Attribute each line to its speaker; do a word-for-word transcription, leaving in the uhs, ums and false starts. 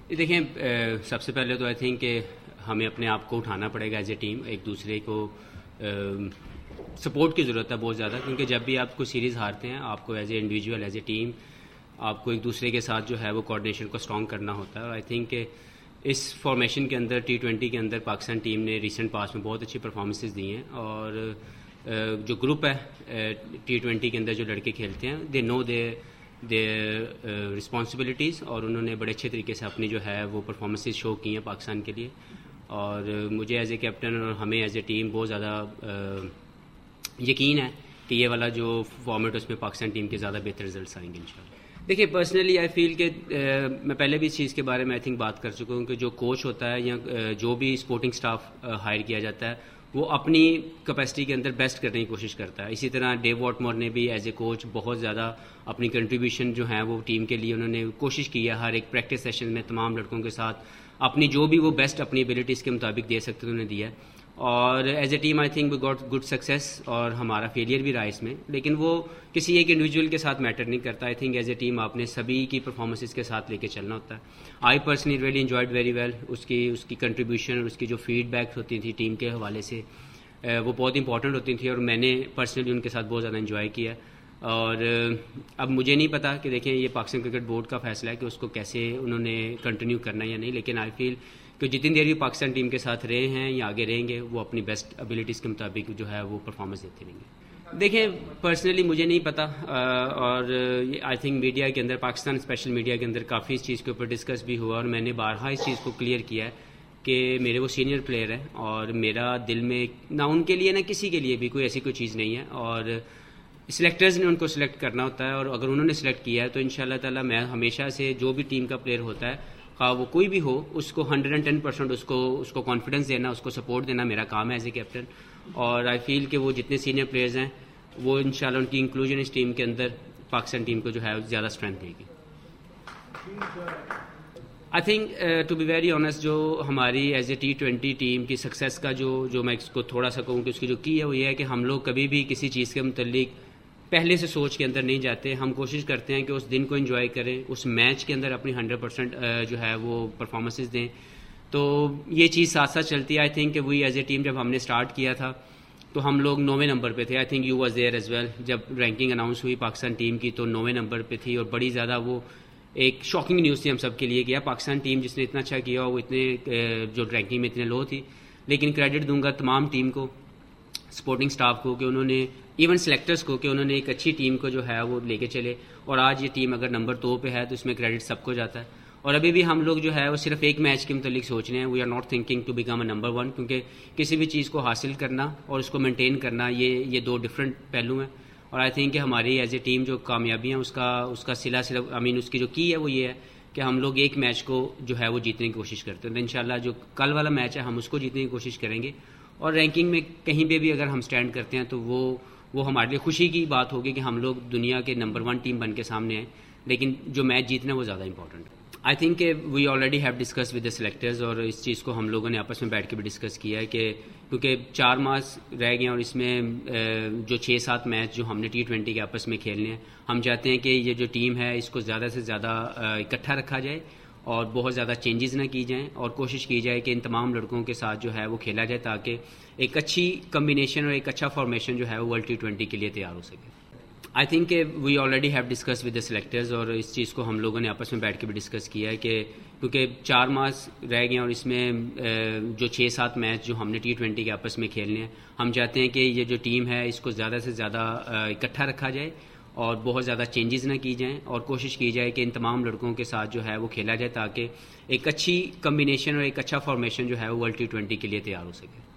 Speaker 1: دیکھیں سب سے پہلے تو آئی تھنک کہ ہمیں اپنے آپ کو اٹھانا پڑے گا ایز اے ٹیم. ایک دوسرے کو سپورٹ کی ضرورت ہے بہت زیادہ, کیونکہ جب بھی آپ کو سیریز ہارتے ہیں آپ کو as a individual as a team آپ کو ایک دوسرے کے ساتھ جو ہے وہ کوآرڈینیشن کو اسٹرانگ کرنا ہوتا ہے. اور آئی تھنک کہ اس فارمیشن کے اندر ٹی ٹوینٹی کے اندر پاکستان ٹیم نے ریسنٹ پاس میں بہت اچھی پرفارمنسز دی ہیں, اور جو گروپ ہے ٹی ٹوینٹی کے اندر جو لڑکے کھیلتے ہیں دے نو دے دے رسپانسبلٹیز, اور انہوں نے بڑے اچھے طریقے سے اپنی جو ہے وہ پرفارمنسز شو کی ہیں پاکستان کے لیے. اور مجھے ایز اے کیپٹن اور ہمیں ایز اے ٹیم بہت زیادہ یقین ہے کہ یہ والا جو فارمیٹ اس میں پاکستان ٹیم کے زیادہ بہتر رزلٹس آئیں گے انشاءاللہ. دیکھیے پرسنلی آئی فیل کہ میں پہلے بھی اس چیز کے بارے میں آئی تھنک بات کر چکا ہوں کہ جو کوچ ہوتا ہے یا جو بھی سپورٹنگ سٹاف ہائر کیا جاتا ہے وہ اپنی کیپیسٹی کے اندر بیسٹ کرنے کی کوشش کرتا ہے. اسی طرح ڈیو واٹمور نے بھی ایز اے کوچ بہت زیادہ اپنی کنٹریبیوشن جو ہے وہ ٹیم کے لیے انہوں نے کوشش کی ہے ہر ایک پریکٹس سیشن میں تمام لڑکوں کے ساتھ اپنی جو بھی وہ بیسٹ اپنی ایبلٹیز کے مطابق دے سکتے انہوں نے دیا ہے. اور as a team I think we got good success, اور ہمارا فیلئر بھی رہا اس میں, لیکن وہ کسی ایک انڈیویجول کے ساتھ میٹر نہیں کرتا. I think as a team آپ نے سبھی کی پرفارمنسز کے ساتھ لے کے چلنا ہوتا ہے. I personally really enjoyed very well اس کی اس کی کنٹریبیوشن اور اس کی جو فیڈ بیک ہوتی تھی ٹیم کے حوالے سے وہ بہت امپورٹنٹ ہوتی تھیں, اور میں نے پرسنلی ان کے ساتھ بہت زیادہ انجوائے کیا. اور اب مجھے نہیں پتا کہ دیکھیں یہ پاکستان کرکٹ بورڈ کا فیصلہ ہے کہ اس کو کیسے انہوں نے کنٹینیو کرنا یا نہیں, لیکن آئی فیل کہ جتنی دیر بھی پاکستان ٹیم کے ساتھ رہے ہیں یا آگے رہیں گے وہ اپنی بیسٹ ابیلٹیز کے مطابق جو ہے وہ پرفارمنس دیتے رہیں گے. دیکھیں پرسنلی مجھے نہیں پتا, اور آئی تھنک میڈیا کے اندر پاکستان اسپیشل میڈیا کے اندر کافی اس چیز کے اوپر ڈسکس بھی ہوا, اور میں نے بارہا اس چیز کو کلیئر کیا ہے کہ میرے وہ سینئر پلیئر ہیں اور میرا دل میں نہ ان کے لیے نہ کسی کے لیے بھی کوئی ایسی کوئی چیز نہیں ہے, اور سلیکٹرز نے ان کو سلیکٹ کرنا ہوتا ہے, اور اگر انہوں نے سلیکٹ کیا ہے تو ان شاء اللہ تعالیٰ میں ہمیشہ سے جو بھی ٹیم کا پلیئر ہوتا ہے خواہ وہ کوئی بھی ہو اس کو ہنڈریڈ اینڈ ٹین پرسینٹ اس کو اس کو کانفیڈنس دینا, اس کو سپورٹ دینا میرا کام ہے ایز اے کیپٹن. اور آئی فیل کہ وہ جتنے سینئر پلیئرز ہیں وہ ان شاء اللہ ان کی انکلوژن اس ٹیم کے اندر پاکستان ٹیم کو جو ہے زیادہ اسٹرینتھ دے گی. I think to be very honest جو ہماری as a T twenty team کی سکسیز کا جو جو میں اس کو تھوڑا سا کہوں کہ اس کی جو کی ہے وہ یہ ہے کہ ہم لوگ کبھی بھی کسی چیز کے متعلق پہلے سے سوچ کے اندر نہیں جاتے. ہم کوشش کرتے ہیں کہ اس دن کو انجوائے کریں, اس میچ کے اندر اپنی ہنڈریڈ پرسینٹ جو ہے وہ پرفارمنسز دیں. تو یہ چیز ساتھ ساتھ چلتی ہے. آئی تھنک کہ وہی ایز اے ٹیم جب ہم نے اسٹارٹ کیا تھا تو ہم لوگ نویں نمبر پہ تھے. I think you was there as well جب رینکنگ اناؤنس ہوئی پاکستان ٹیم کی تو نویں نمبر پہ تھی, اور بڑی زیادہ وہ ایک شاکنگ نیوز تھی ہم سب کے لیے کہ پاکستان ٹیم جس نے اتنا اچھا کیا وہ اتنے جو رینکنگ میں اتنے لو تھی. لیکن کریڈٹ دوں گا تمام ٹیم کو, سپورٹنگ سٹاف کو, کہ انہوں نے ایون سلیکٹرز کو کہ انہوں نے ایک اچھی ٹیم کو جو ہے وہ لے کے چلے, اور آج یہ ٹیم اگر نمبر دو پہ ہے تو اس میں کریڈٹ سب کو جاتا ہے. اور ابھی بھی ہم لوگ جو ہے وہ صرف ایک میچ کے متعلق سوچ رہے ہیں. We are not thinking to become a number one, کیونکہ کسی بھی چیز کو حاصل کرنا اور اس کو مینٹین کرنا یہ یہ دو ڈفرینٹ پہلو ہیں. اور آئی تھنک کہ ہماری ایز اے ٹیم جو کامیابی ہیں اس کا اس کا صلہ صرف آئی مین اس کی جو کی ہے وہ یہ ہے کہ ہم لوگ ایک میچ کو جو ہے وہ جیتنے کی کوشش کرتے ہیں. تو انشاءاللہ جو کل والا میچ ہے ہم اس کو جیتنے کی کوشش کریں گے, اور رینکنگ میں کہیں پہ بھی اگر ہم اسٹینڈ کرتے ہیں تو وہ وہ ہمارے لیے خوشی کی بات ہوگی کہ ہم لوگ دنیا کے نمبر ون ٹیم بن کے سامنے آئیں, لیکن جو میچ جیتنا وہ زیادہ امپورٹنٹ ہے. آئی تھنک کہ we already have discuss with the selectors, اور اس چیز کو ہم لوگوں نے آپس میں بیٹھ کے بھی ڈسکس کیا ہے کہ کیونکہ چار ماہ رہ گئے ہیں اور اس میں جو چھ سات میچ جو ہم نے ٹی ٹوینٹی کے آپس میں کھیلنے ہیں, ہم چاہتے ہیں کہ یہ جو ٹیم ہے اس کو زیادہ سے زیادہ اکٹھا رکھا جائے اور بہت زیادہ چینجز نہ کی جائیں, اور کوشش کی جائے کہ ان تمام لڑکوں کے ساتھ جو ہے وہ کھیلا جائے تاکہ ایک اچھی کمبینیشن اور ایک اچھا فارمیشن جو ہے وہ ورلڈ ٹی ٹوینٹی کے لیے تیار ہو سکے. آئی تھنک کہ we already have discuss with the selectors, اور اس چیز کو ہم لوگوں نے آپس میں بیٹھ کے بھی ڈسکس کیا ہے کہ کیونکہ چار ماہ رہ گئے ہیں اور اس میں جو چھ سات میچ جو ہم نے ٹی ٹوینٹی کے آپس میں کھیلنے ہیں, ہم چاہتے ہیں کہ یہ جو ٹیم ہے اس کو زیادہ سے زیادہ اکٹھا رکھا جائے اور بہت زیادہ چینجز نہ کی جائیں, اور کوشش کی جائے کہ ان تمام لڑکوں کے ساتھ جو ہے وہ کھیلا جائے تاکہ ایک اچھی کمبینیشن اور ایک اچھا فارمیشن جو ہے وہ ورلڈ ٹی ٹوینٹی کے لیے تیار ہو سکے.